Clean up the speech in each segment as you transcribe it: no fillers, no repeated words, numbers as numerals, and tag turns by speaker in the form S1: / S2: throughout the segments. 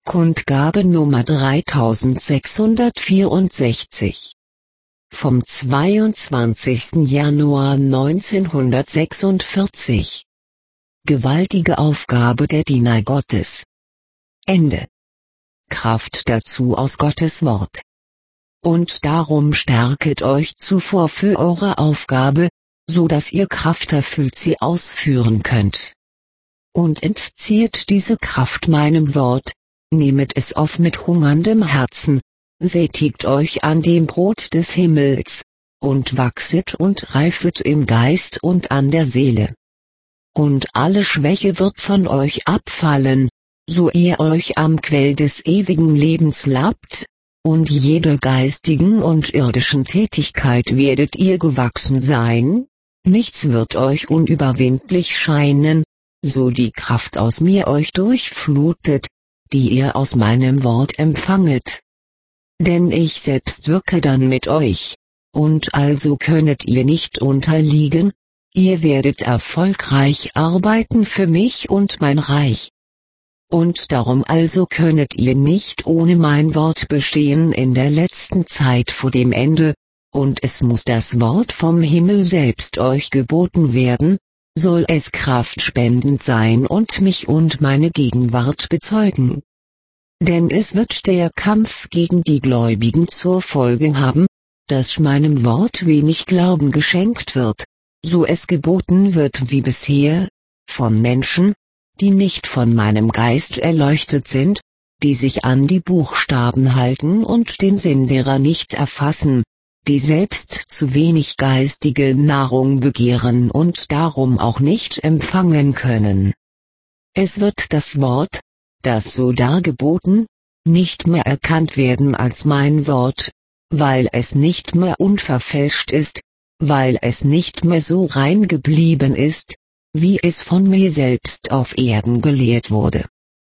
S1: Kundgabe Nummer 3664 vom 22. Januar 1946. Gewaltige Aufgabe der Diener Gottes. Ende. Kraft dazu aus Gottes Wort. Und darum stärket euch zuvor für eure Aufgabe, so dass ihr Kraft erfüllt sie ausführen könnt. Und entzieht diese Kraft meinem Wort, nehmet es auf mit hungerndem Herzen, sättigt euch an dem Brot des Himmels, und wachset und reifet im Geist und an der Seele. Und alle Schwäche wird von euch abfallen, so ihr euch am Quell des ewigen Lebens labt, und jeder geistigen und irdischen Tätigkeit werdet ihr gewachsen sein, nichts wird euch unüberwindlich scheinen, so die Kraft aus mir euch durchflutet, die ihr aus meinem Wort empfanget. Denn ich selbst wirke dann mit euch, und also könnet ihr nicht unterliegen, ihr werdet erfolgreich arbeiten für mich und mein Reich. Und darum also könnet ihr nicht ohne mein Wort bestehen in der letzten Zeit vor dem Ende, und es muss das Wort vom Himmel selbst euch geboten werden, soll es kraftspendend sein und mich und meine Gegenwart bezeugen. Denn es wird der Kampf gegen die Gläubigen zur Folge haben, dass meinem Wort wenig Glauben geschenkt wird, so es geboten wird wie bisher, von Menschen, die nicht von meinem Geist erleuchtet sind, die sich an die Buchstaben halten und den Sinn derer nicht erfassen, die selbst zu wenig geistige Nahrung begehren und darum auch nicht empfangen können. Es wird das Wort, das so dargeboten, nicht mehr erkannt werden als mein Wort, weil es nicht mehr unverfälscht ist, weil es nicht mehr so rein geblieben ist, wie es von mir selbst auf Erden gelehrt wurde.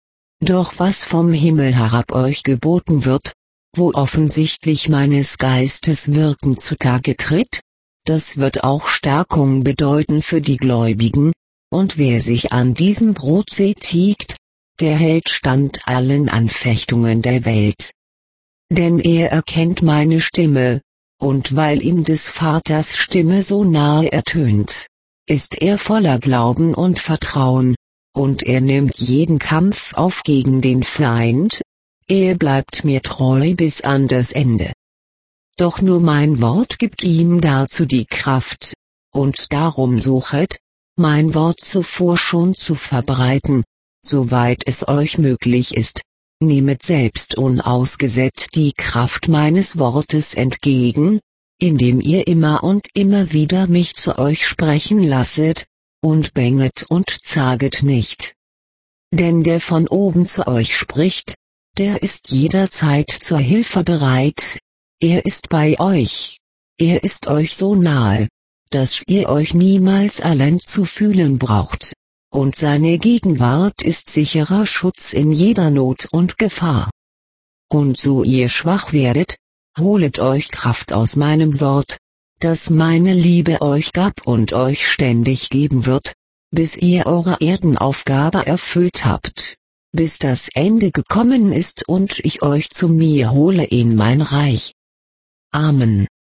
S1: Doch was vom Himmel herab euch geboten wird, wo offensichtlich meines Geistes Wirken zutage tritt, das wird auch Stärkung bedeuten für die Gläubigen, und wer sich an diesem Brot sättigt, der hält stand allen Anfechtungen der Welt. Denn er erkennt meine Stimme, und weil ihm des Vaters Stimme so nahe ertönt, ist er voller Glauben und Vertrauen, und er nimmt jeden Kampf auf gegen den Feind, er bleibt mir treu bis an das Ende. Doch nur mein Wort gibt ihm dazu die Kraft, und darum suchet, mein Wort zuvor schon zu verbreiten, soweit es euch möglich ist, nehmet selbst unausgesetzt die Kraft meines Wortes entgegen, indem ihr immer und immer wieder mich zu euch sprechen lasset, und bänget und zaget nicht. Denn der von oben zu euch spricht, der ist jederzeit zur Hilfe bereit, er ist bei euch, er ist euch so nahe, dass ihr euch niemals allein zu fühlen braucht, und seine Gegenwart ist sicherer Schutz in jeder Not und Gefahr. Und so ihr schwach werdet, holet euch Kraft aus meinem Wort, das meine Liebe euch gab und euch ständig geben wird, bis ihr eure Erdenaufgabe erfüllt habt, bis das Ende gekommen ist und ich euch zu mir hole in mein Reich. Amen.